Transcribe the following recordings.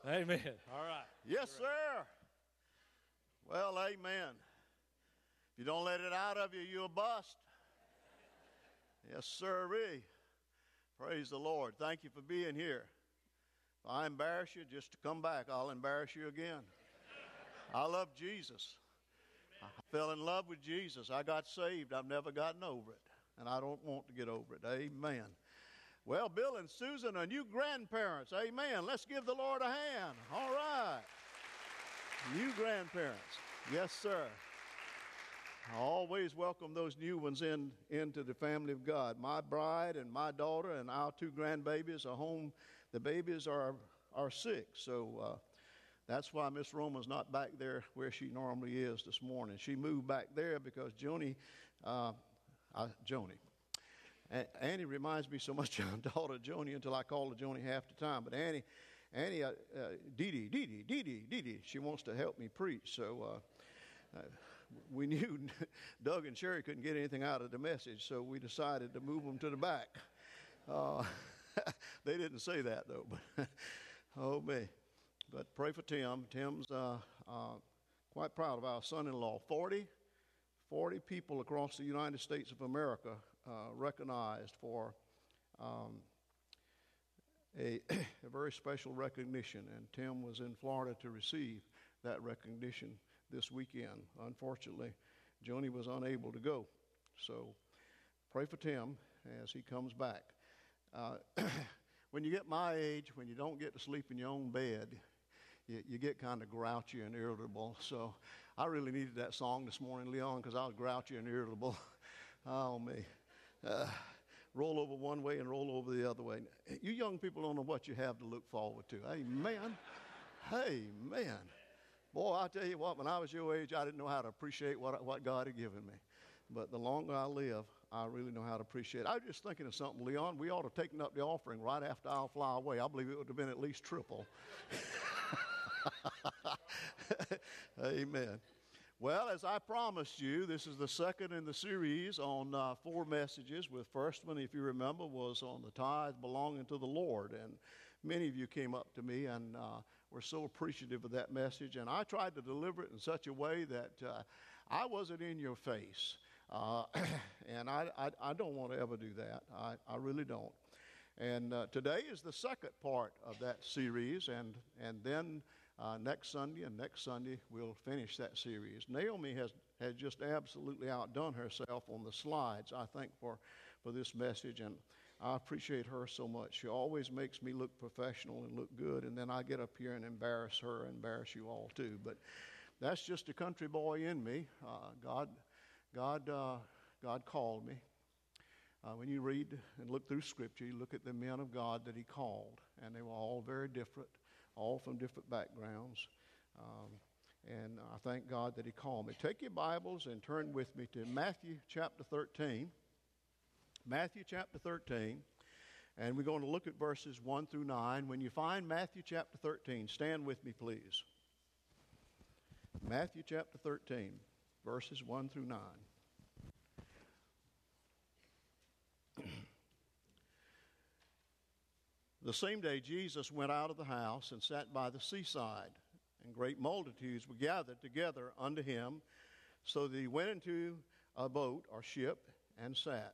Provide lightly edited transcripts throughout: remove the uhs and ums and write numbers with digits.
Amen. All right. Yes, sir. Well, amen. If you don't let it out of you, you'll bust. Yes, sirree. Praise the Lord. Thank you for being here. If I embarrass you, just to come back, I'll embarrass you again. I love Jesus. I fell in love with Jesus. I got saved. I've never gotten over it, and I don't want to get over it. Amen. Well, Bill and Susan are new grandparents. Amen. Let's give the Lord a hand. All right. New grandparents. Yes, sir. I always welcome those new ones into the family of God. My bride and my daughter and our two grandbabies are home. The babies are sick, so that's why Miss Roma's not back there where she normally is this morning. She moved back there because Joni. Annie reminds me so much of her daughter Joni until I call her Joni half the time. But Annie, Dee Dee, she wants to help me preach. So we knew Doug and Sherry couldn't get anything out of the message, so we decided to move them to the back. They didn't say that, though. But oh, me. But pray for Tim. Tim's quite proud of our son-in-law. 40 people across the United States of America recognized for a very special recognition, and Tim was in Florida to receive that recognition this weekend. Unfortunately, Joni was unable to go, so pray for Tim as he comes back. When you get my age, when you don't get to sleep in your own bed, you get kind of grouchy and irritable. So I really needed that song this morning, Leon, because I was grouchy and irritable. Oh, me. Roll over one way and roll over the other way. You young people don't know what you have to look forward to. Amen. Amen. Boy, I tell you what, when I was your age, I didn't know how to appreciate what God had given me. But the longer I live, I really know how to appreciate it. I was just thinking of something, Leon. We ought to have taken up the offering right after I'll fly away. I believe it would have been at least triple. Amen. Well, as I promised you, this is the second in the series on 4 messages. The first one, if you remember, was on the tithe belonging to the Lord. And many of you came up to me and were so appreciative of that message. And I tried to deliver it in such a way that I wasn't in your face. And I don't want to ever do that. I really don't. And today is the second part of that series. And then next Sunday, we'll finish that series. Naomi has just absolutely outdone herself on the slides, I think, for this message, and I appreciate her so much. She always makes me look professional and look good, and then I get up here and embarrass her and embarrass you all too. But that's just a country boy in me. God called me. When you read and look through Scripture, you look at the men of God that He called, and they were all very different, all from different backgrounds. And I thank God that He called me. Take your Bibles and turn with me to Matthew chapter 13. Matthew chapter 13. And we're going to look at verses 1 through 9. When you find Matthew chapter 13, stand with me, please. Matthew chapter 13, verses 1 through 9. The same day Jesus went out of the house and sat by the seaside, and great multitudes were gathered together unto him, so that he went into a boat or ship and sat.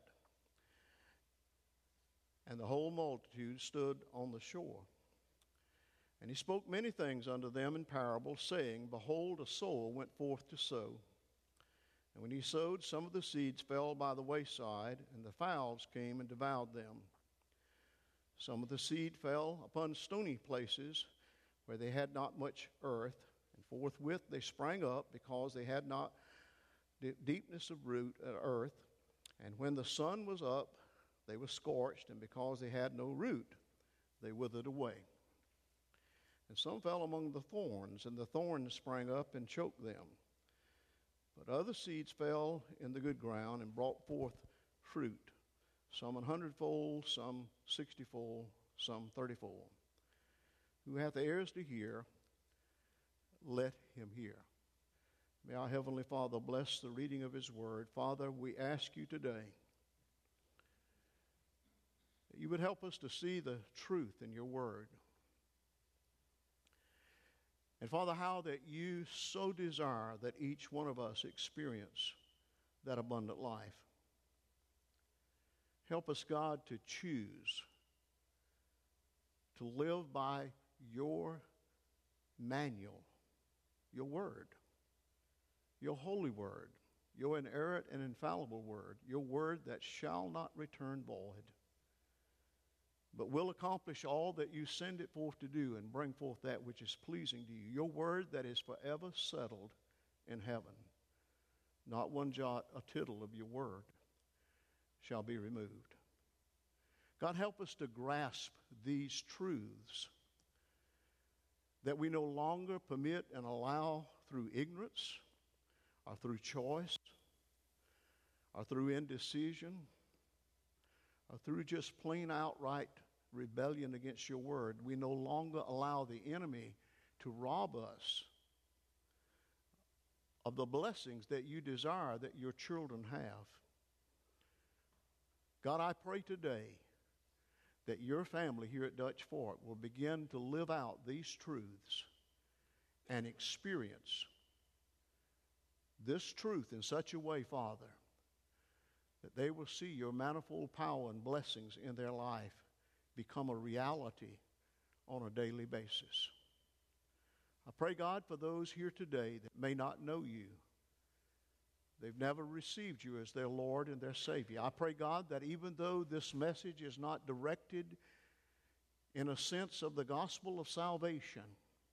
And the whole multitude stood on the shore. And he spoke many things unto them in parables, saying, Behold, a sower went forth to sow. And when he sowed, some of the seeds fell by the wayside, and the fowls came and devoured them. Some of the seed fell upon stony places where they had not much earth, and forthwith they sprang up because they had not deepness of root at earth. And when the sun was up, they were scorched, and because they had no root, they withered away. And some fell among the thorns, and the thorns sprang up and choked them. But other seeds fell in the good ground and brought forth fruit, some 100-fold, some 60-fold, some 30-fold. Who hath ears to hear, let him hear. May our Heavenly Father bless the reading of His Word. Father, we ask You today that You would help us to see the truth in Your Word. And Father, how that you so desire that each one of us experience that abundant life. Help us, God, to choose to live by your manual, your word, your holy word, your inerrant and infallible word, your word that shall not return void, but will accomplish all that you send it forth to do and bring forth that which is pleasing to you. Your word that is forever settled in heaven. Not one jot, a tittle of your word shall be removed. God, help us to grasp these truths that we no longer permit and allow through ignorance or through choice or through indecision or through just plain outright rebellion against your word. We no longer allow the enemy to rob us of the blessings that you desire that your children have. God, I pray today that your family here at Dutch Fork will begin to live out these truths and experience this truth in such a way, Father, that they will see your manifold power and blessings in their life become a reality on a daily basis. I pray, God, for those here today that may not know you. They've never received you as their Lord and their Savior. I pray, God, that even though this message is not directed in a sense of the gospel of salvation,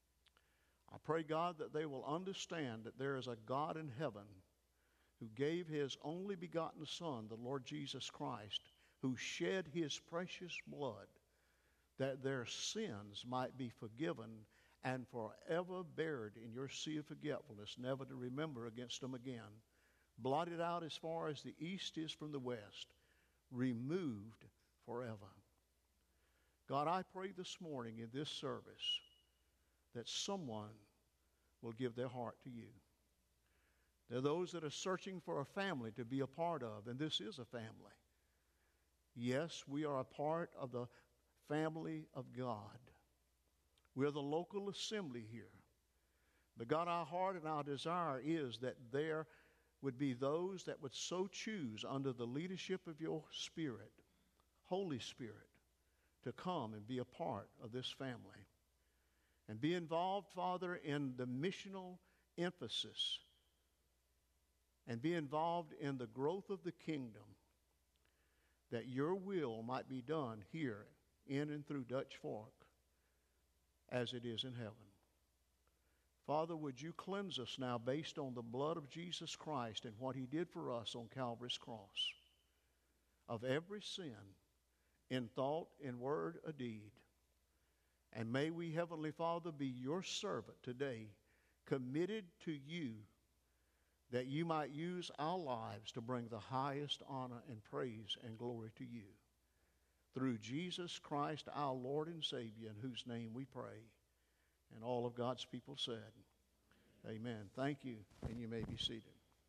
I pray, God, that they will understand that there is a God in heaven who gave his only begotten Son, the Lord Jesus Christ, who shed his precious blood that their sins might be forgiven and forever buried in your sea of forgetfulness, never to remember against them again. Blotted out as far as the east is from the west, removed forever. God, I pray this morning in this service that someone will give their heart to you. There are those that are searching for a family to be a part of, and this is a family. Yes, we are a part of the family of God. We're the local assembly here. But God, our heart and our desire is that there would be those that would so choose under the leadership of your Spirit, Holy Spirit, to come and be a part of this family and be involved, Father, in the missional emphasis and be involved in the growth of the kingdom, that your will might be done here in and through Dutch Fork as it is in heaven. Father, would you cleanse us now based on the blood of Jesus Christ and what he did for us on Calvary's cross of every sin in thought, in word, or deed. And may we, Heavenly Father, be your servant today, committed to you, that you might use our lives to bring the highest honor and praise and glory to you. Through Jesus Christ, our Lord and Savior, in whose name we pray. And all of God's people said, amen. Thank you, and you may be seated.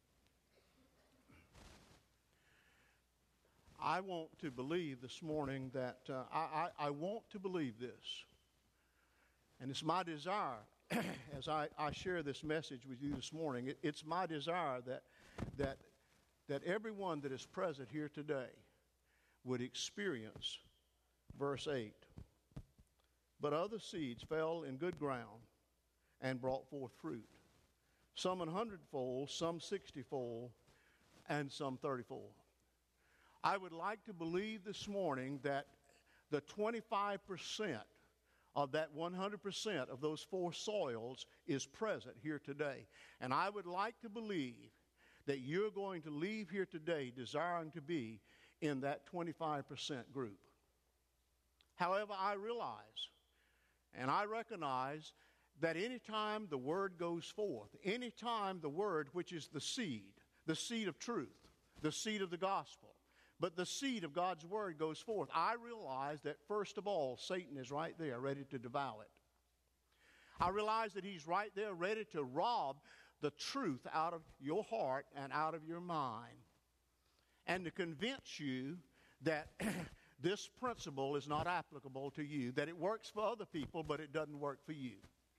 I want to believe this morning that, I want to believe this. And it's my desire, as I share this message with you this morning, it's my desire that everyone that is present here today would experience verse 8. But other seeds fell in good ground and brought forth fruit, some 100-fold, some 60-fold, and some 30-fold. I would like to believe this morning that the 25% of that 100% of those four soils is present here today. And I would like to believe that you're going to leave here today desiring to be in that 25% group. However, I realize and I recognize that anytime the word goes forth, anytime the word, which is the seed of truth, the seed of the gospel, but the seed of God's word goes forth, I realize that first of all, Satan is right there ready to devour it. I realize that he's right there ready to rob the truth out of your heart and out of your mind, and to convince you that this principle is not applicable to you, that it works for other people, but it doesn't work for you.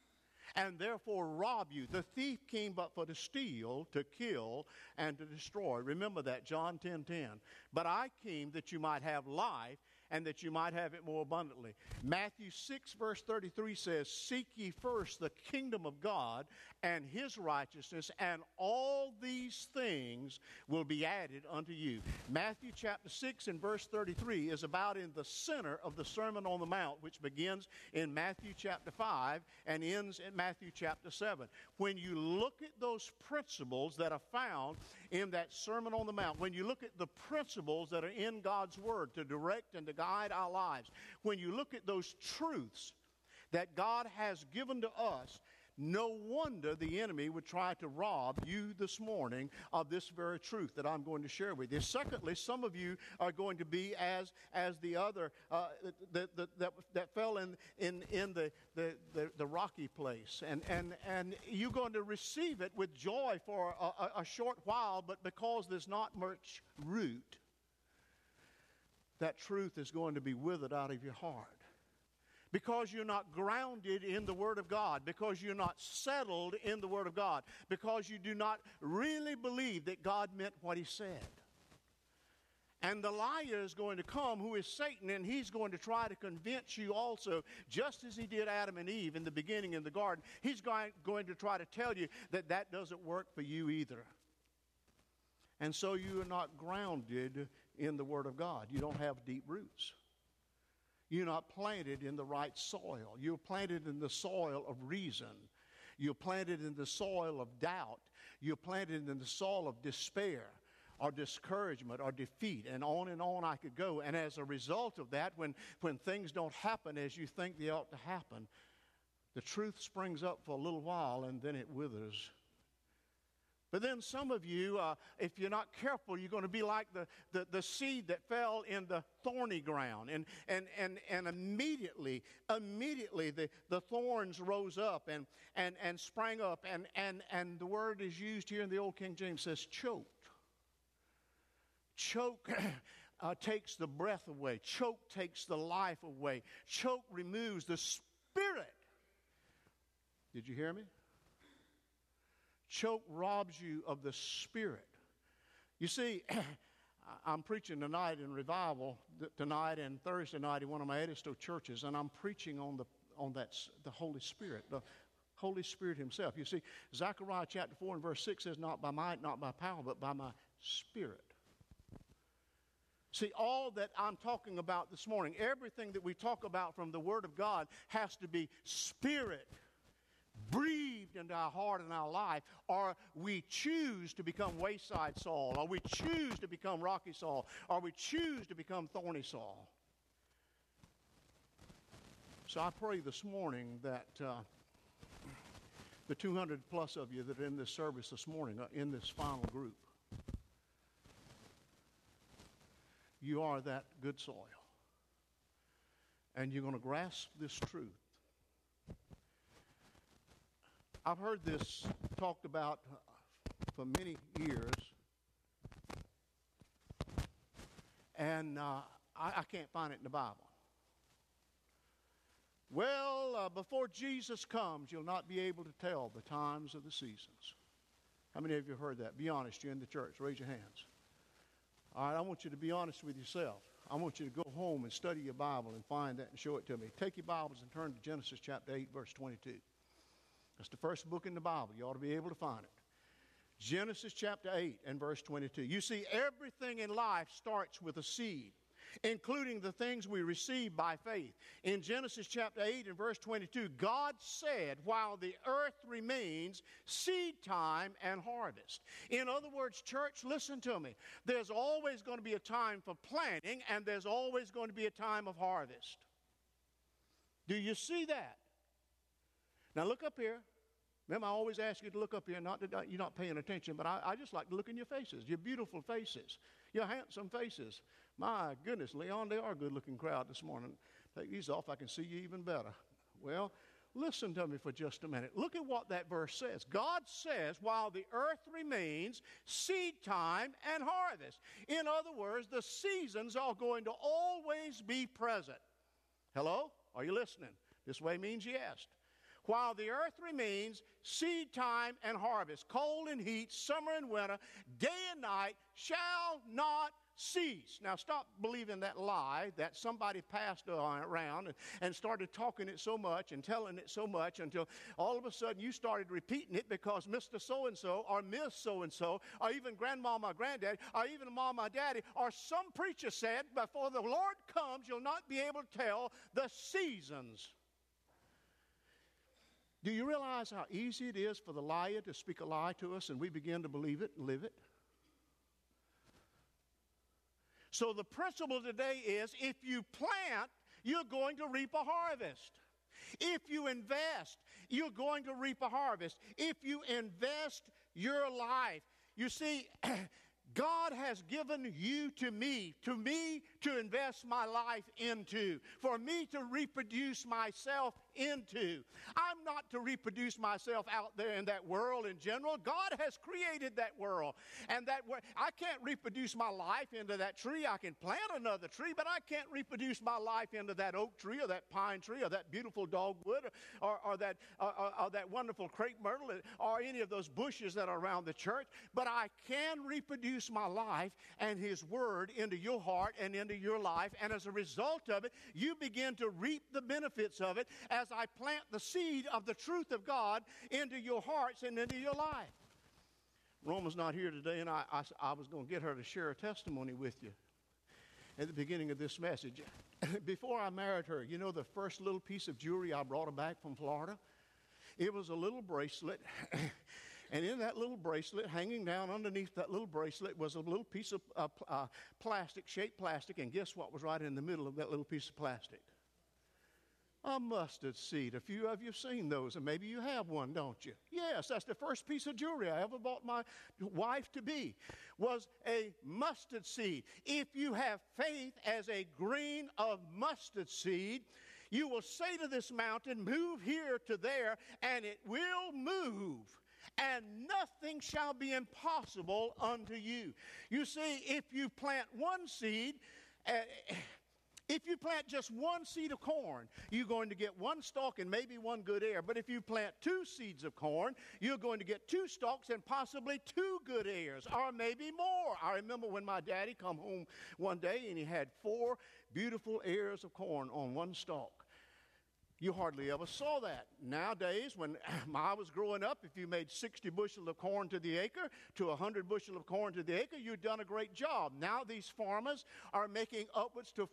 and therefore rob you. The thief came but for to steal, to kill, and to destroy. Remember that, John 10:10. But I came that you might have life, and that you might have it more abundantly. Matthew 6, verse 33 says, seek ye first the kingdom of God and his righteousness, and all these things will be added unto you. Matthew chapter 6 and verse 33 is about in the center of the Sermon on the Mount, which begins in Matthew chapter 5 and ends in Matthew chapter 7. When you look at those principles that are found in that Sermon on the Mount, when you look at the principles that are in God's Word to direct and to guide our lives, when you look at those truths that God has given to us, no wonder the enemy would try to rob you this morning of this very truth that I'm going to share with you. Secondly, some of you are going to be as the other that fell in the rocky place, and you're going to receive it with joy for a short while, but because there's not much root, that truth is going to be withered out of your heart. Because you're not grounded in the Word of God, because you're not settled in the Word of God, because you do not really believe that God meant what He said. And the liar is going to come, who is Satan, and he's going to try to convince you also, just as he did Adam and Eve in the beginning in the garden. He's going to try to tell you that that doesn't work for you either. And so you are not grounded in the Word of God. You don't have deep roots. You're not planted in the right soil. You're planted in the soil of reason. You're planted in the soil of doubt. You're planted in the soil of despair or discouragement or defeat, and on I could go. And as a result of that, when things don't happen as you think they ought to happen, the truth springs up for a little while and then it withers. But then some of you, if you're not careful, you're going to be like the seed that fell in the thorny ground. And immediately the thorns rose up and sprang up. And the word is used here in the Old King James, says choked. Choke takes the breath away. Choke takes the life away. Choke removes the spirit. Did you hear me? Choke robs you of the Spirit. You see, I'm preaching tonight in revival, tonight and Thursday night in one of my Edisto churches, and I'm preaching on the Holy Spirit, the Holy Spirit Himself. You see, Zechariah chapter 4 and verse 6 says, not by might, not by power, but by my Spirit. See, all that I'm talking about this morning, everything that we talk about from the Word of God has to be Spirit breathed into our heart and our life, or we choose to become wayside Saul, or we choose to become rocky Saul, or we choose to become thorny Saul. So I pray this morning that the 200 plus of you that are in this service this morning, in this final group, you are that good soil. And you're going to grasp this truth. I've heard this talked about for many years, and I can't find it in the Bible. Well, before Jesus comes, you'll not be able to tell the times of the seasons. How many of you have heard that? Be honest, you're in the church. Raise your hands. All right, I want you to be honest with yourself. I want you to go home and study your Bible and find that and show it to me. Take your Bibles and turn to Genesis chapter 8, verse 22. That's the first book in the Bible. You ought to be able to find it. Genesis chapter 8 and verse 22. You see, everything in life starts with a seed, including the things we receive by faith. In Genesis chapter 8 and verse 22, God said, while the earth remains, seed time and harvest. In other words, church, listen to me. There's always going to be a time for planting, and there's always going to be a time of harvest. Do you see that? Now look up here. Remember, I always ask you to look up here. Not that you're not paying attention, but I just like to look in your faces, your beautiful faces, your handsome faces. My goodness, Leon, they are a good-looking crowd this morning. Take these off, I can see you even better. Well, listen to me for just a minute. Look at what that verse says. God says, while the earth remains, seed time and harvest. In other words, the seasons are going to always be present. Hello? Are you listening? This way means yes. while the earth remains, seed time and harvest, cold and heat, summer and winter, day and night shall not cease. Now stop believing that lie that somebody passed around and started talking it so much and telling it so much until all of a sudden you started repeating it because Mr. So-and-so or Miss So-and-so or even grandmama, granddaddy, or even mama, daddy, or some preacher said, before the Lord comes, you'll not be able to tell the seasons. Do you realize how easy it is for the liar to speak a lie to us and we begin to believe it and live it? So the principle today is if you plant, you're going to reap a harvest. If you invest, you're going to reap a harvest. If you invest your life, you see, God has given you to me to invest my life into, for me to reproduce myself into. I'm not to reproduce myself out there in that world in general. God has created that world. And I can't reproduce my life into that tree. I can plant another tree, but I can't reproduce my life into that oak tree or that pine tree or that beautiful dogwood or that wonderful crepe myrtle or any of those bushes that are around the church. But I can reproduce my life and His Word into your heart and into your life. And as a result of it, you begin to reap the benefits of it as I plant the seed of the truth of God into your hearts and into your life. Roma's not here today, and I was going to get her to share a testimony with you at the beginning of this message. Before I married her, you know the first little piece of jewelry I brought her back from Florida? It was a little bracelet. And in that little bracelet, hanging down underneath that little bracelet, was a little piece of plastic, shaped plastic. And guess what was right in the middle of that little piece of plastic? A mustard seed. A few of you have seen those, and maybe you have one, don't you? Yes, that's the first piece of jewelry I ever bought my wife-to-be, was a mustard seed. If you have faith as a grain of mustard seed, you will say to this mountain, move here to there, and it will move. And nothing shall be impossible unto you. You see, if you plant one seed, if you plant just one seed of corn, you're going to get one stalk and maybe one good ear. But if you plant two seeds of corn, you're going to get two stalks and possibly two good ears, or maybe more. I remember when my daddy come home one day and he had 4 beautiful ears of corn on one stalk. You hardly ever saw that. Nowadays, when I was growing up, if you made 60 bushel of corn to the acre to 100 bushel of corn to the acre, you'd done a great job. Now these farmers are making upwards to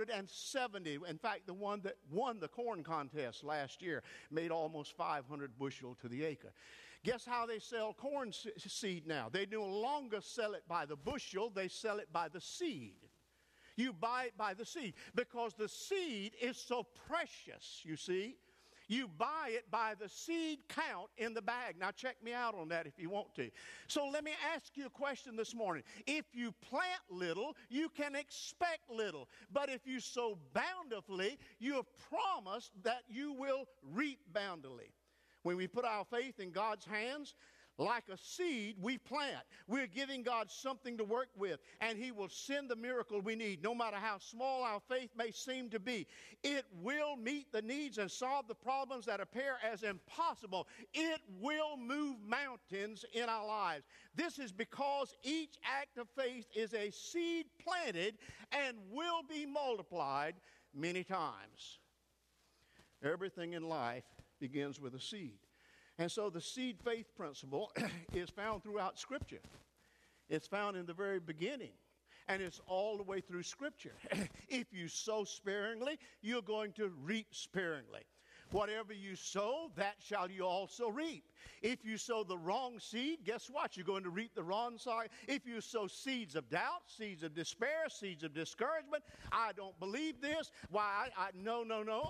470. In fact, the one that won the corn contest last year made almost 500 bushel to the acre. Guess how they sell corn seed now? They no longer sell it by the bushel, they sell it by the seed. You buy it by the seed because the seed is so precious, you see. You buy it by the seed count in the bag. Now check me out on that if you want to. So let me ask you a question this morning. If you plant little, you can expect little. But if you sow bountifully, you have promised that you will reap bountifully. When we put our faith in God's hands, like a seed we plant, we're giving God something to work with, and He will send the miracle we need. No matter how small our faith may seem to be, it will meet the needs and solve the problems that appear as impossible. It will move mountains in our lives. This is because each act of faith is a seed planted and will be multiplied many times. Everything in life begins with a seed. And so the seed faith principle is found throughout Scripture. It's found in the very beginning, and it's all the way through Scripture. If you sow sparingly, you're going to reap sparingly. Whatever you sow, that shall you also reap. If you sow the wrong seed, guess what? You're going to reap the wrong side. If you sow seeds of doubt, seeds of despair, seeds of discouragement, I don't believe this. Why? No.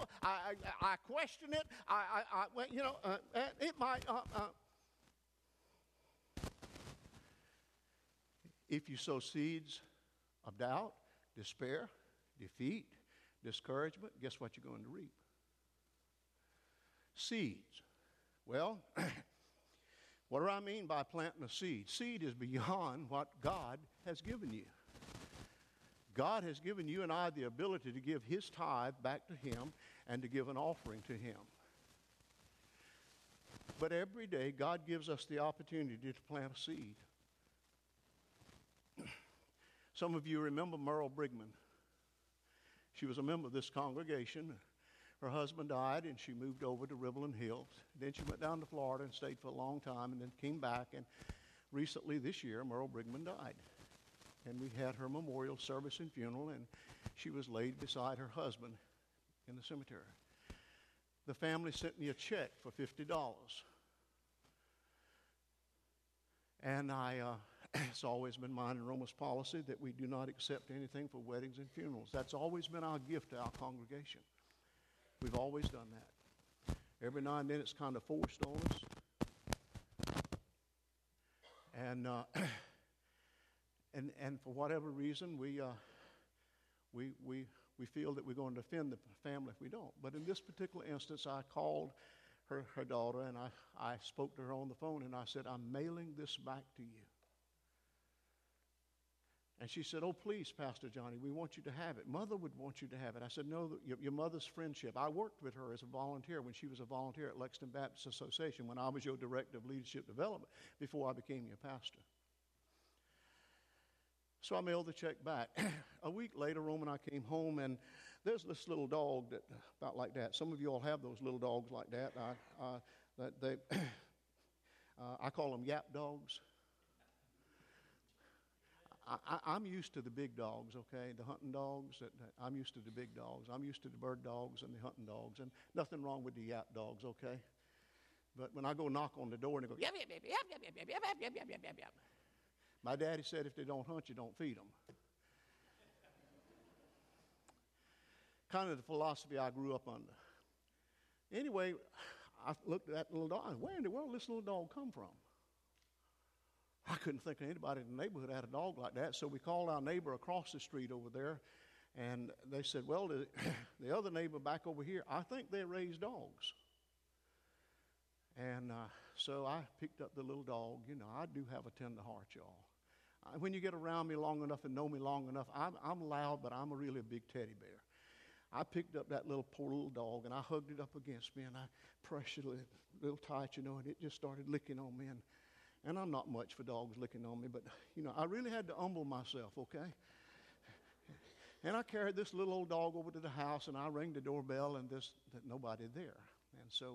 I question it. It might. If you sow seeds of doubt, despair, defeat, discouragement, guess what you're going to reap? Seeds. Well, what do I mean by planting a seed? Seed is beyond what God has given you. God has given you and I the ability to give His tithe back to Him and to give an offering to Him. But every day, God gives us the opportunity to plant a seed. Some of you remember Merle Brigman. She was a member of this congregation. Her husband died, and she moved over to Riverland Hills. Then she went down to Florida and stayed for a long time, and then came back. And recently, this year, Merle Brigman died. And we had her memorial service and funeral, and she was laid beside her husband in the cemetery. The family sent me a check for $50. And it's always been mine and Roma's policy that we do not accept anything for weddings and funerals. That's always been our gift to our congregation. We've always done that. Every now and then it's kind of forced on us. And for whatever reason, we feel that we're going to offend the family if we don't. But in this particular instance, I called her daughter, and I spoke to her on the phone, and I said, I'm mailing this back to you. And she said, oh, please, Pastor Johnny, we want you to have it. Mother would want you to have it. I said, no, your mother's friendship. I worked with her as a volunteer when she was a volunteer at Lexington Baptist Association when I was your director of leadership development before I became your pastor. So I mailed the check back. A week later, Roma and I came home, and there's this little dog that about like that. Some of you all have those little dogs like that. I call them yap dogs. I'm used to the big dogs, okay, the hunting dogs. I'm used to the big dogs. I'm used to the bird dogs and the hunting dogs, and nothing wrong with the yap dogs, okay? But when I go knock on the door and they go, yap, yap, yap, yap, yap, yap, yap, yap, yap, yap, yap, yap. My daddy said if they don't hunt you, don't feed them. Kind of the philosophy I grew up under. Anyway, I looked at that little dog. Where in the world did this little dog come from? I couldn't think of anybody in the neighborhood that had a dog like that, so we called our neighbor across the street over there, and they said, well, the other neighbor back over here, I think they raise dogs. And so I picked up the little dog. You know, I do have a tender heart, y'all. When you get around me long enough and know me long enough, I'm loud, but I'm really a big teddy bear. I picked up that poor little dog, and I hugged it up against me, and I pressed it a little tight, you know, and it just started licking on me. And I'm not much for dogs licking on me, but, you know, I really had to humble myself, okay? And I carried this little old dog over to the house, and I rang the doorbell, and there's nobody there. And so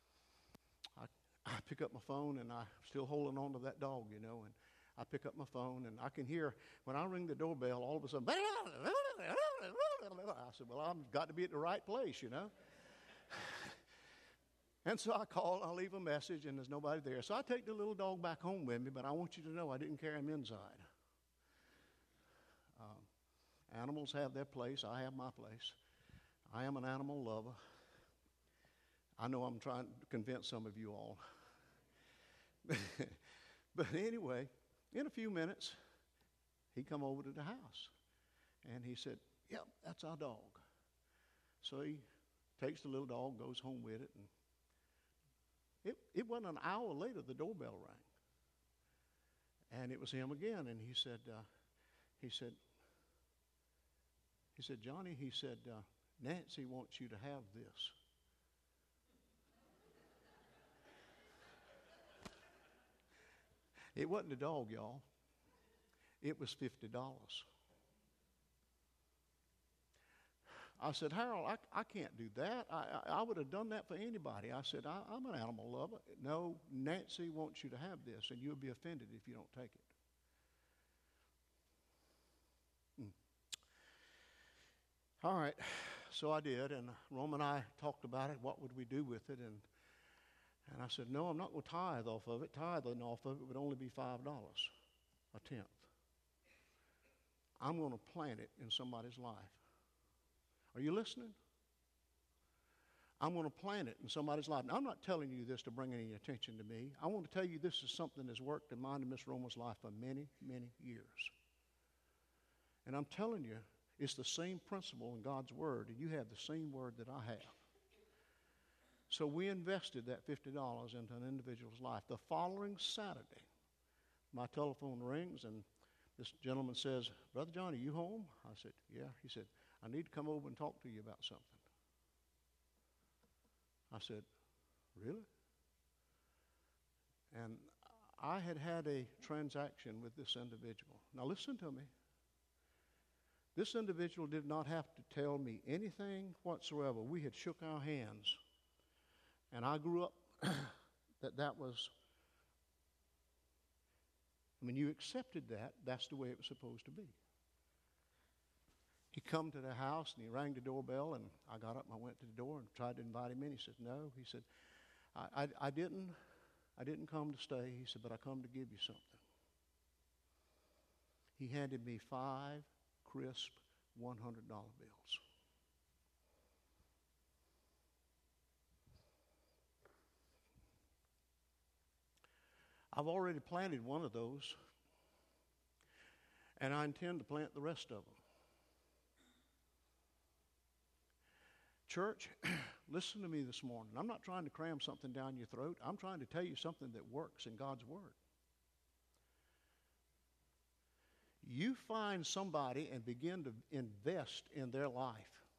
I pick up my phone, and I'm still holding on to that dog, you know, and I pick up my phone, and I can hear, when I ring the doorbell, all of a sudden, I said, well, I've got to be at the right place, you know. And so I call, I leave a message, and there's nobody there. So I take the little dog back home with me, but I want you to know I didn't carry him inside. Animals have their place. I have my place. I am an animal lover. I know I'm trying to convince some of you all. But anyway, in a few minutes, he come over to the house, and he said, yep, that's our dog. So he takes the little dog, goes home with it, and it wasn't an hour later the doorbell rang. And it was him again, and he said, Johnny, he said, Nancy wants you to have this. It wasn't a dog, y'all. It was $50. I said, Harold, I can't do that. I would have done that for anybody. I said, I'm an animal lover. No, Nancy wants you to have this, and you'll be offended if you don't take it. All right, so I did, and Roma and I talked about it. What would we do with it? And I said, no, I'm not going to tithe off of it. Tithing off of it would only be $5, a tenth. I'm going to plant it in somebody's life. Are you listening? I'm going to plant it in somebody's life. Now, I'm not telling you this to bring any attention to me. I want to tell you this is something that's worked in mine and Miss Roma's life for many, many years. And I'm telling you, it's the same principle in God's Word, and you have the same Word that I have. So we invested that $50 into an individual's life. The following Saturday, my telephone rings, and this gentleman says, Brother John, are you home? I said, yeah. He said, I need to come over and talk to you about something. I said, really? I had a transaction with this individual. Now listen to me. This individual did not have to tell me anything whatsoever. We had shook our hands. And I grew up that was, when you accepted that, that's the way it was supposed to be. He come to the house and he rang the doorbell, and I got up and I went to the door and tried to invite him in. He said, no. He said, I didn't come to stay. He said, but I come to give you something. He handed me 5 crisp $100 bills. I've already planted one of those, and I intend to plant the rest of them. Church, listen to me this morning. I'm not trying to cram something down your throat. I'm trying to tell you something that works in God's Word. You find somebody and begin to invest in their life.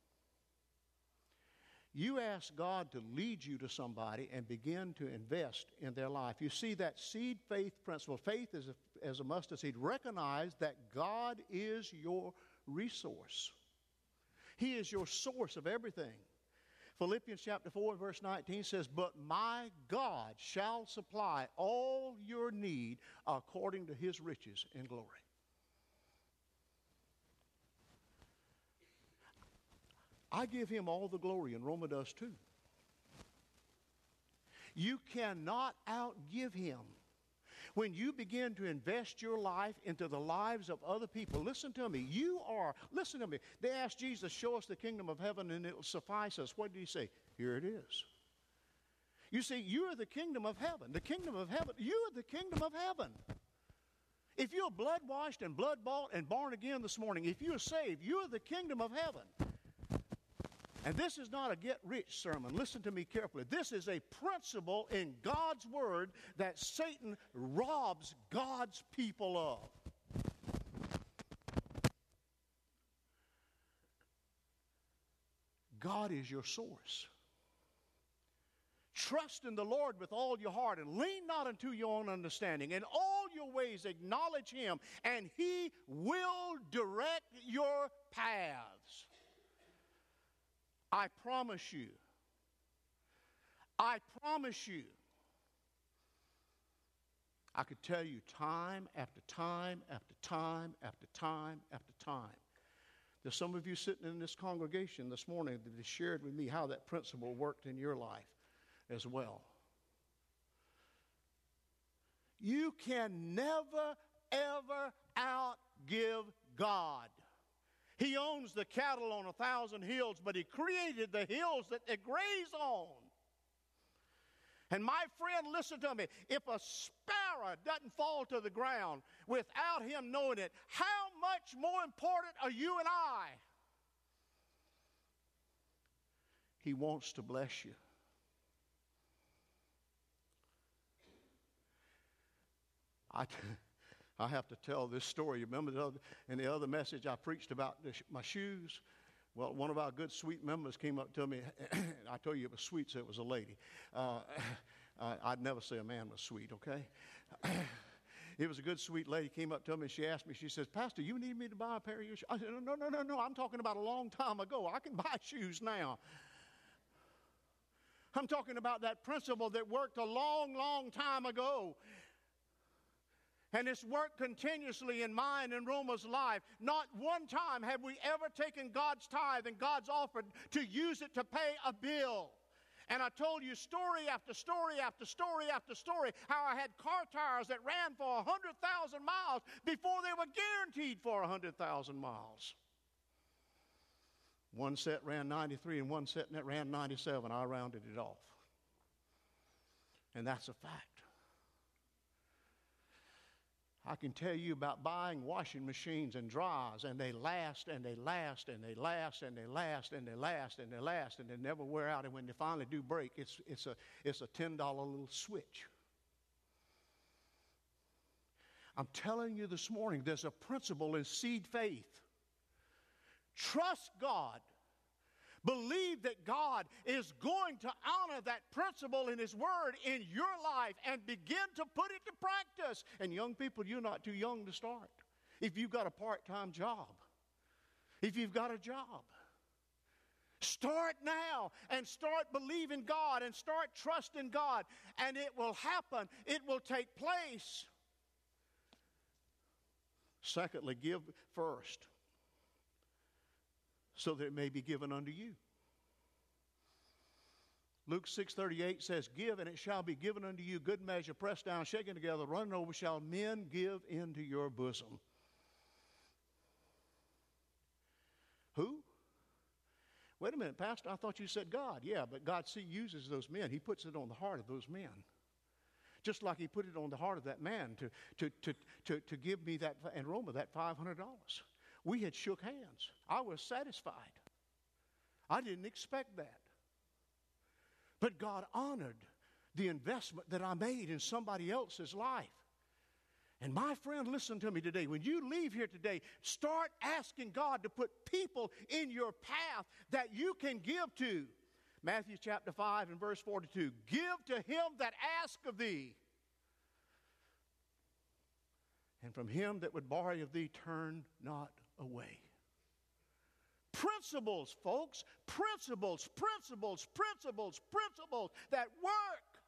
You ask God to lead you to somebody and begin to invest in their life. You see that seed faith principle. Faith is as a mustard seed. Recognize that God is your resource. He is your source of everything. Philippians chapter 4 and verse 19 says, but my God shall supply all your need according to his riches in glory. I give him all the glory, and Roma does too. You cannot outgive him. When you begin to invest your life into the lives of other people, listen to me, listen to me. They asked Jesus, show us the kingdom of heaven and it will suffice us. What did he say? Here it is. You see, you are the kingdom of heaven. The kingdom of heaven, you are the kingdom of heaven. If you're blood washed and blood bought and born again this morning, if you're saved, you are the kingdom of heaven. And this is not a get-rich sermon. Listen to me carefully. This is a principle in God's Word that Satan robs God's people of. God is your source. Trust in the Lord with all your heart and lean not unto your own understanding. In all your ways acknowledge him, and he will direct your paths. I promise you, I could tell you time after time after time after time after time. There's some of you sitting in this congregation this morning that has shared with me how that principle worked in your life as well. You can never, ever outgive God. He owns the cattle on 1,000 hills, but he created the hills that they graze on. And my friend, listen to me. If a sparrow doesn't fall to the ground without him knowing it, how much more important are you and I? He wants to bless you. I have to tell this story. You remember in the other message I preached about my shoes? Well, one of our good sweet members came up to me. I told you it was sweet, so it was a lady. I'd never say a man was sweet, okay? It was a good sweet lady came up to me. She asked me, she says, Pastor, you need me to buy a pair of your shoes? I said, no. I'm talking about a long time ago. I can buy shoes now. I'm talking about that principle that worked a long, long time ago. And it's worked continuously in mine and Roma's life. Not one time have we ever taken God's tithe and God's offering to use it to pay a bill. And I told you story after story after story after story how I had car tires that ran for 100,000 miles before they were guaranteed for 100,000 miles. One set ran 93 and one set ran 97. I rounded it off. And that's a fact. I can tell you about buying washing machines and dryers, and they last, and they last, and they last, and they last, and they last, and they last, and they never wear out. And when they finally do break, it's a $10 little switch. I'm telling you this morning, there's a principle in seed faith. Trust God, Believe that God is going to honor that principle in His Word in your life and begin to put it to practice. And young people, you're not too young to start. If you've got a part-time job, if you've got a job, start now and start believing God and start trusting God, and it will happen. It will take place. Secondly, give first, so that it may be given unto you. Luke 6:38 says, "Give, and it shall be given unto you, good measure, pressed down, shaken together, running over, shall men give into your bosom." Who? Wait a minute, Pastor, I thought you said God. Yeah, but God uses those men. He puts it on the heart of those men. Just like He put it on the heart of that man to give me that, and Roma, that $500. We had shook hands. I was satisfied. I didn't expect that. But God honored the investment that I made in somebody else's life. And my friend, listen to me today. When you leave here today, start asking God to put people in your path that you can give to. Matthew chapter 5 and verse 42. Give to him that ask of thee, and from him that would borrow of thee, turn not away. Principles, folks. Principles that work.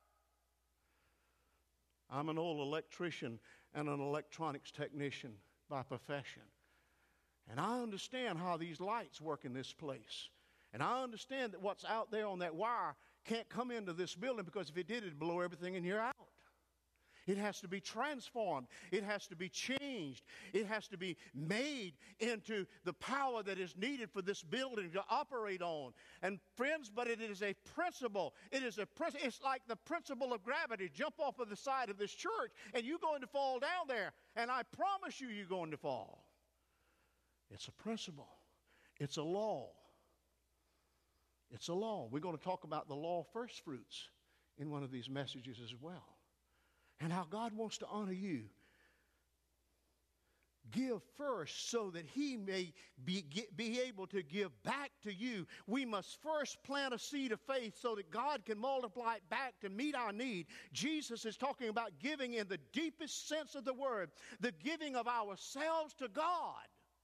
I'm an old electrician and an electronics technician by profession. And I understand how these lights work in this place. And I understand that what's out there on that wire can't come into this building, because if it did, it'd blow everything in here out. It has to be transformed. It has to be changed. It has to be made into the power that is needed for this building to operate on. And friends, but it is a principle. It's like the principle of gravity. Jump off of the side of this church and you're going to fall down there. And I promise you, you're going to fall. It's a principle. It's a law. It's a law. We're going to talk about the law of first fruits in one of these messages as well. And how God wants to honor you. Give first so that He may be able to give back to you. We must first plant a seed of faith so that God can multiply it back to meet our need. Jesus is talking about giving in the deepest sense of the word, the giving of ourselves to God.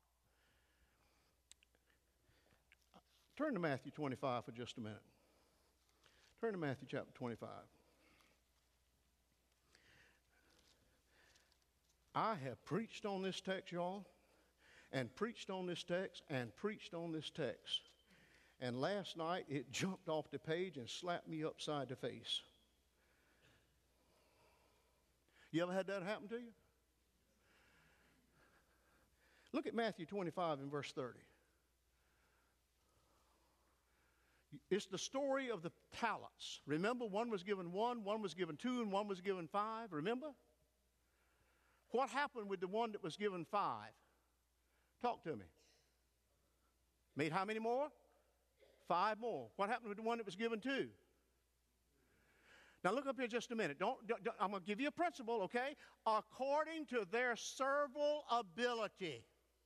Turn to Matthew 25 for just a minute. Turn to Matthew chapter 25. I have preached on this text, y'all, and preached on this text, and preached on this text. And last night, it jumped off the page and slapped me upside the face. You ever had that happen to you? Look at Matthew 25 and verse 30. It's the story of the talents. Remember, one was given 1, one was given 2, and one was given 5. Remember? What happened with the one that was given 5? Talk to me. Made how many more? 5 more. What happened with the one that was given 2? Now look up here just a minute. I'm going to give you a principle, okay? According to their several ability.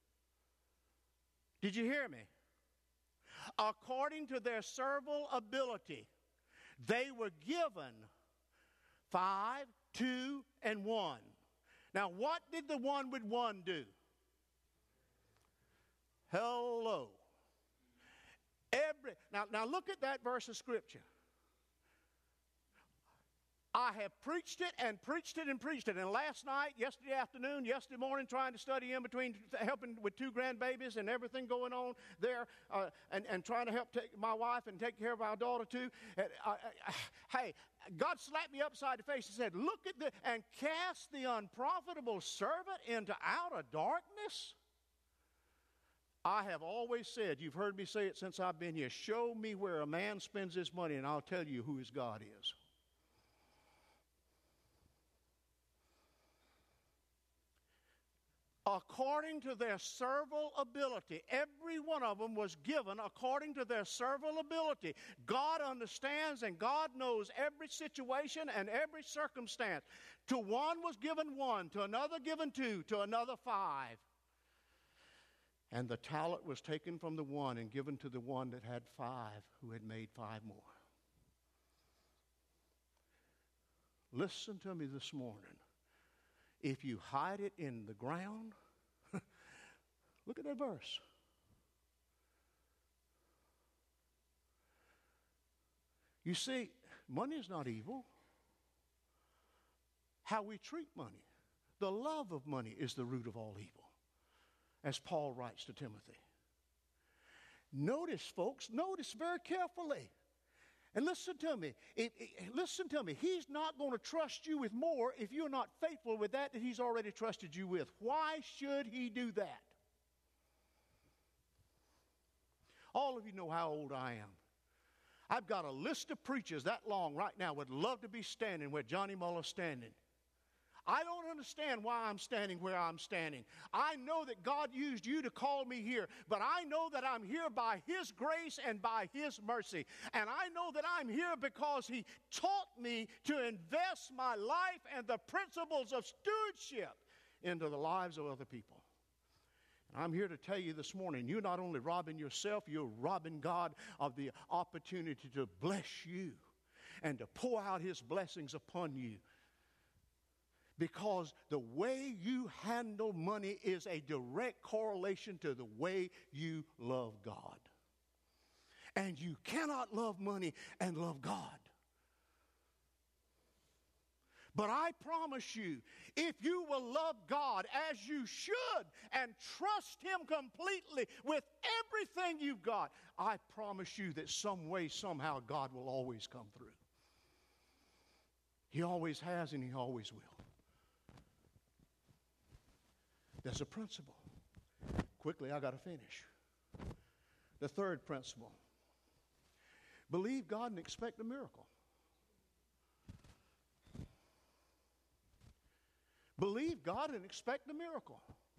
Did you hear me? According to their several ability, they were given 5, 2, and 1. Now, what did the one with 1 do? Hello. Now look at that verse of Scripture. I have preached it and preached it and preached it. And last night, yesterday afternoon, yesterday morning, trying to study in between, helping with 2 grandbabies and everything going on there, and trying to help take my wife and take care of our daughter too. Hey, God slapped me upside the face and said, look at and cast the unprofitable servant into outer darkness. I have always said, you've heard me say it since I've been here, show me where a man spends his money and I'll tell you who his God is. According to their several ability. Every one of them was given according to their several ability. God understands and God knows every situation and every circumstance. To one was given 1, to another given 2, to another 5. And the talent was taken from the one and given to the one that had 5, who had made 5 more. Listen to me this morning. If you hide it in the ground, look at that verse. You see, money is not evil. How we treat money, the love of money is the root of all evil, as Paul writes to Timothy. Notice, folks, notice very carefully. And listen to me. Listen to me. He's not going to trust you with more if you're not faithful with that he's already trusted you with. Why should he do that? All of you know how old I am. I've got a list of preachers that long right now would love to be standing where Johnny Muller's standing. I don't understand why I'm standing where I'm standing. I know that God used you to call me here, but I know that I'm here by His grace and by His mercy. And I know that I'm here because He taught me to invest my life and the principles of stewardship into the lives of other people. And I'm here to tell you this morning, you're not only robbing yourself, you're robbing God of the opportunity to bless you and to pour out His blessings upon you. Because the way you handle money is a direct correlation to the way you love God. And you cannot love money and love God. But I promise you, if you will love God as you should and trust Him completely with everything you've got, I promise you that some way, somehow, God will always come through. He always has and He always will. There's a principle. Quickly, I got to finish. The third principle. Believe God and expect a miracle. Believe God and expect a miracle.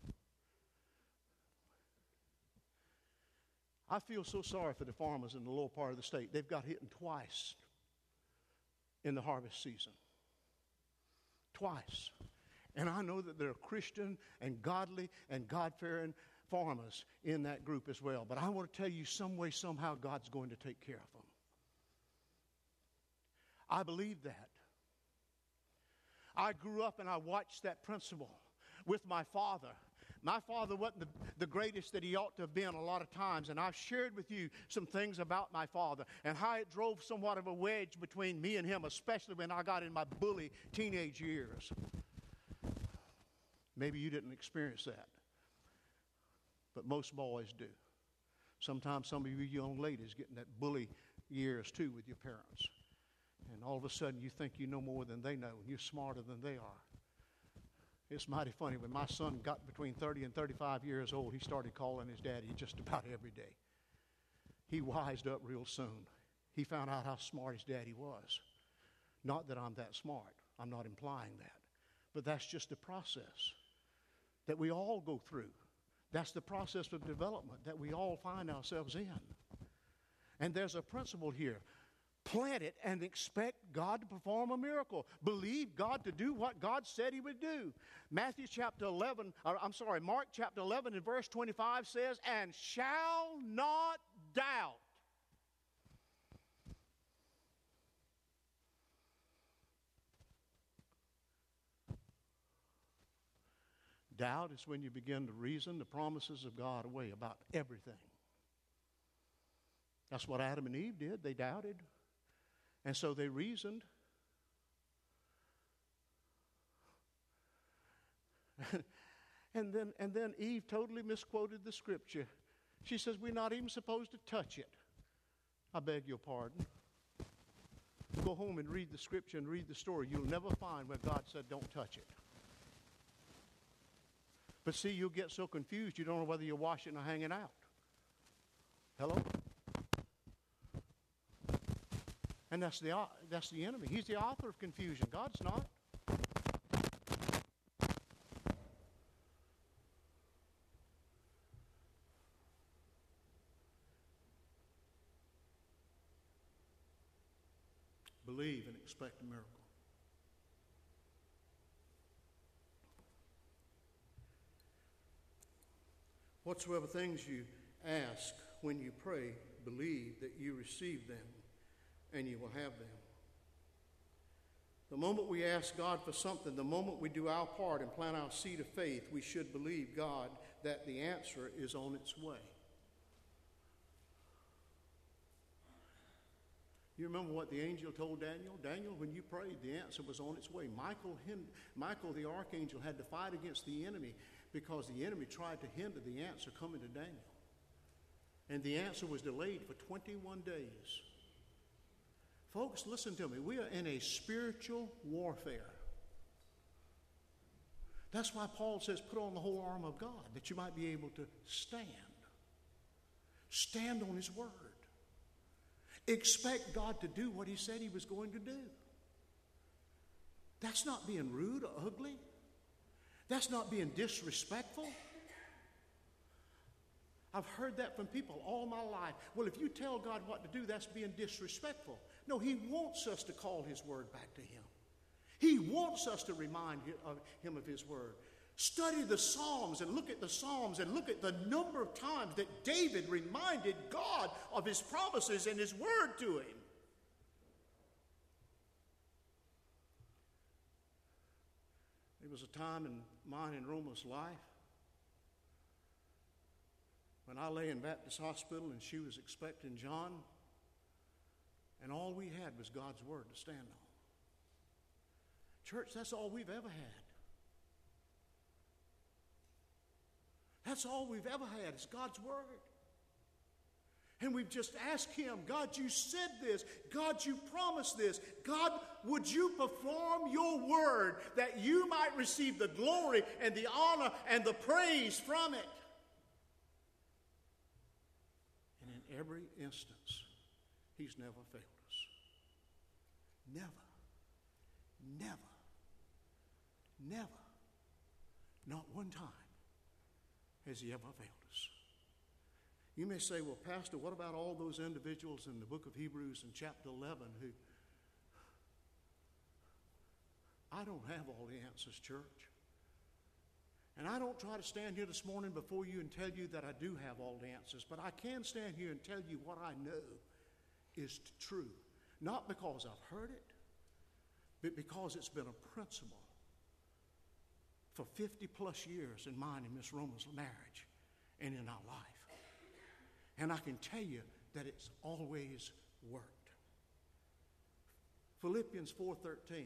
I feel so sorry for the farmers in the lower part of the state. They've got hit twice in the harvest season. Twice. And I know that there are Christian and godly and God-fearing farmers in that group as well. But I want to tell you, some way, somehow, God's going to take care of them. I believe that. I grew up and I watched that principle with my father. My father wasn't the greatest that he ought to have been a lot of times, and I've shared with you some things about my father and how it drove somewhat of a wedge between me and him, especially when I got in my bully teenage years. Maybe you didn't experience that, but most boys do. Sometimes some of you young ladies get in that bully years too with your parents. And all of a sudden you think you know more than they know and you're smarter than they are. It's mighty funny. When my son got between 30 and 35 years old, he started calling his daddy just about every day. He wised up real soon. He found out how smart his daddy was. Not that I'm that smart. I'm not implying that. But that's just a process that we all go through. That's the process of development that we all find ourselves in. And there's a principle here. Plant it and expect God to perform a miracle. Believe God to do what God said He would do. Mark chapter 11 and verse 25 says, and shall not doubt. Doubt is when you begin to reason the promises of God away about everything. That's what Adam and Eve did. They doubted. And so they reasoned. and then Eve totally misquoted the scripture. She says, we're not even supposed to touch it. I beg your pardon. Go home and read the scripture and read the story. You'll never find where God said don't touch it. But see, you'll get so confused you don't know whether you're washing or hanging out. Hello? And that's the enemy. He's the author of confusion. God's not. Believe and expect a miracle. Whatsoever things you ask when you pray, believe that you receive them, and you will have them. The moment we ask God for something, the moment we do our part and plant our seed of faith, we should believe God that the answer is on its way. You remember what the angel told Daniel? Daniel, when you prayed, the answer was on its way. Michael, the archangel, had to fight against the enemy because the enemy tried to hinder the answer coming to Daniel. And the answer was delayed for 21 days. Folks, listen to me. We are in a spiritual warfare. That's why Paul says, put on the whole armor of God, that you might be able to stand. Stand on his word. Expect God to do what he said he was going to do. That's not being rude or ugly. That's not being disrespectful. I've heard that from people all my life. Well, if you tell God what to do, that's being disrespectful. No, he wants us to call his word back to him. He wants us to remind him of his word. Study the Psalms and look at the Psalms and look at the number of times that David reminded God of his promises and his word to him. There was a time in mine and Roma's life when I lay in Baptist hospital and she was expecting John, and all we had was God's word to stand on. Church, that's all we've ever had. That's all we've ever had is God's word. And we've just asked him, God, you said this. God, you promised this. God, would you perform your word that you might receive the glory and the honor and the praise from it? And in every instance, he's never failed us. Never, never, never, not one time has he ever failed us. You may say, well, Pastor, what about all those individuals in the book of Hebrews in chapter 11 who... I don't have all the answers, church. And I don't try to stand here this morning before you and tell you that I do have all the answers, but I can stand here and tell you what I know is true. Not because I've heard it, but because it's been a principle for 50 plus years in mine and Miss Roma's marriage and in our life. And I can tell you that it's always worked. Philippians 4:13.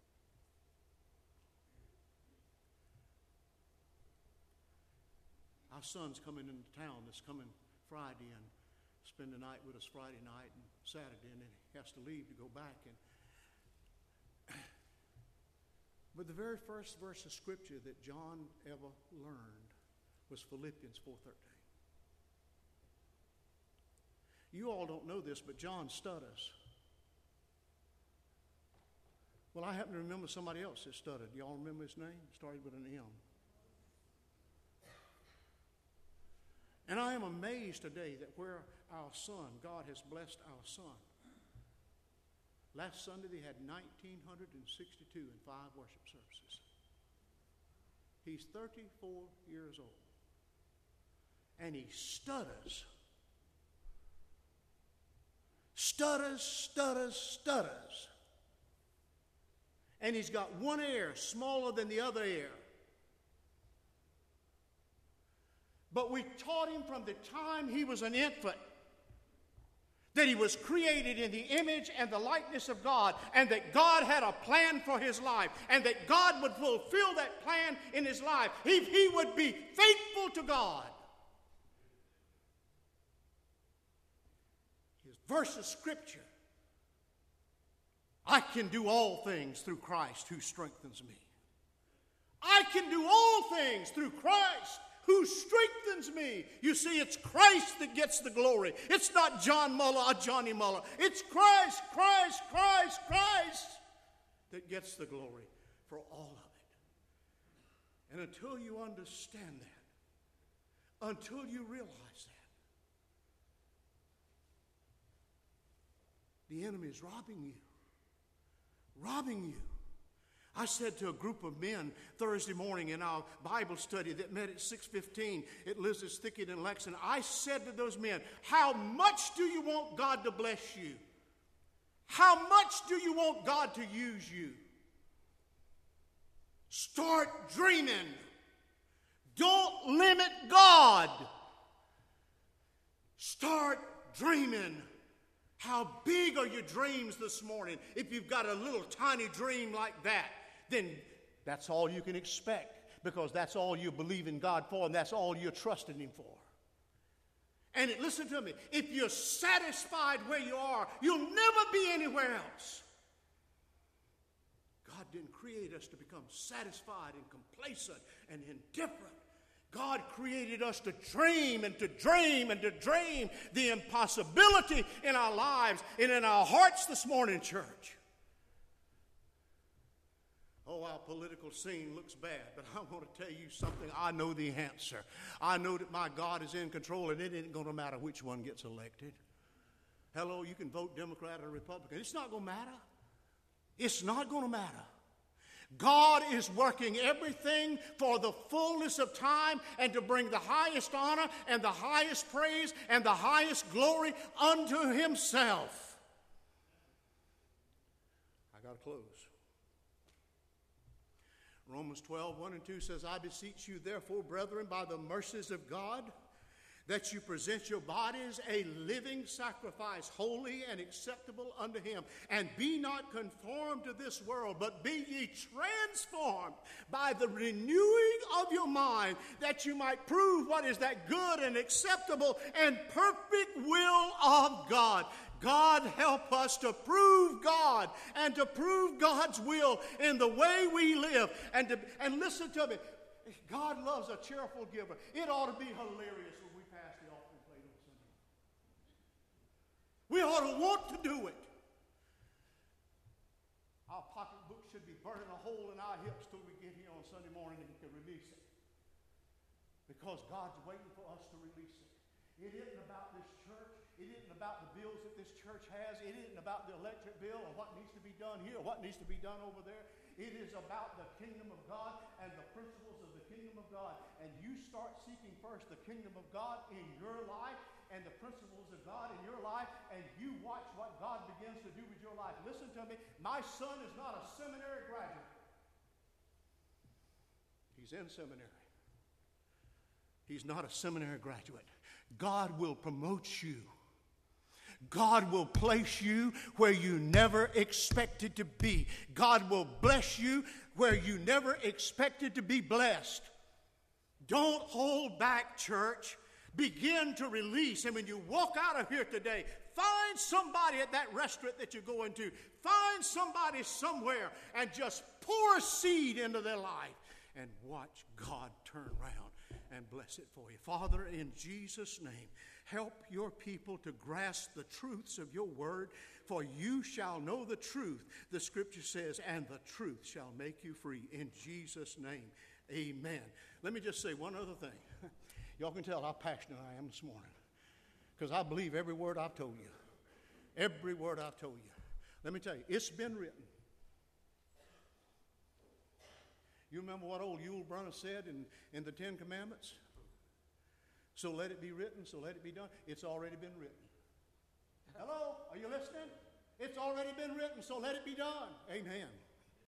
Our son's coming into town this coming Friday and spend the night with us Friday night and Saturday, and then he has to leave to go back. But the very first verse of Scripture that John ever learned was Philippians 4:13. You all don't know this, but John stutters. Well, I happen to remember somebody else that stuttered. Y'all remember his name? It started with an M. And I am amazed today that where our son, God has blessed our son. Last Sunday they had 1,962 in 5 worship services. He's 34 years old. And he stutters. Stutters. And he's got one ear smaller than the other ear. But we taught him from the time he was an infant that he was created in the image and the likeness of God, and that God had a plan for his life, and that God would fulfill that plan in his life if he would be faithful to God. His verse of Scripture, I can do all things through Christ who strengthens me. I can do all things through Christ who strengthens me. You see, it's Christ that gets the glory. It's not John Muller or Johnny Muller. It's Christ that gets the glory for all of it. And until you understand that, until you realize that, the enemy is robbing you I said to a group of men Thursday morning in our Bible study that met at 6:15 at Lizard's Thicket in Lexington, I said to those men, how much do you want God to bless you? How much do you want God to use you? Start dreaming. Don't limit God. Start dreaming. How big are your dreams this morning? If you've got a little tiny dream like that, then that's all you can expect, because that's all you believe in God for, and that's all you're trusting Him for. And listen to me, if you're satisfied where you are, you'll never be anywhere else. God didn't create us to become satisfied and complacent and indifferent. God created us to dream and to dream and to dream the impossibility in our lives and in our hearts this morning, church. Oh, our political scene looks bad, but I want to tell you something. I know the answer. I know that my God is in control, and it ain't going to matter which one gets elected. Hello, you can vote Democrat or Republican. It's not going to matter. It's not going to matter. God is working everything for the fullness of time and to bring the highest honor and the highest praise and the highest glory unto Himself. I got to close. Romans 12, 1 and 2 says, I beseech you, therefore, brethren, by the mercies of God, that you present your bodies a living sacrifice, holy and acceptable unto Him. And be not conformed to this world, but be ye transformed by the renewing of your mind, that you might prove what is that good and acceptable and perfect will of God. God, help us to prove God and to prove God's will in the way we live. And listen to me, God loves a cheerful giver. It ought to be hilarious when we pass the offering plate on Sunday. We ought to want to do it. Our pocketbook should be burning a hole in our hips till we get here on Sunday morning and we can release it. Because God's waiting for us to release it. It isn't about this church. It isn't about the bills that this church has. It isn't about the electric bill or what needs to be done here or what needs to be done over there. It is about the kingdom of God and the principles of the kingdom of God. And you start seeking first the kingdom of God in your life and the principles of God in your life, and you watch what God begins to do with your life. Listen to me. My son is not a seminary graduate. He's in seminary. He's not a seminary graduate. God will promote you. God will place you where you never expected to be. God will bless you where you never expected to be blessed. Don't hold back, church. Begin to release. And when you walk out of here today, find somebody at that restaurant that you're going to. Find somebody somewhere and just pour a seed into their life and watch God turn around and bless it for you. Father, in Jesus' name, help your people to grasp the truths of your word, for you shall know the truth, the scripture says, and the truth shall make you free. In Jesus' name, amen. Let me just say one other thing. Y'all can tell how passionate I am this morning, because I believe every word I've told you. Every word I've told you. Let me tell you, it's been written. You remember what old Yul Brynner said in the Ten Commandments? So let it be written, so let it be done. It's already been written. Hello? Are you listening? It's already been written, so let it be done. Amen.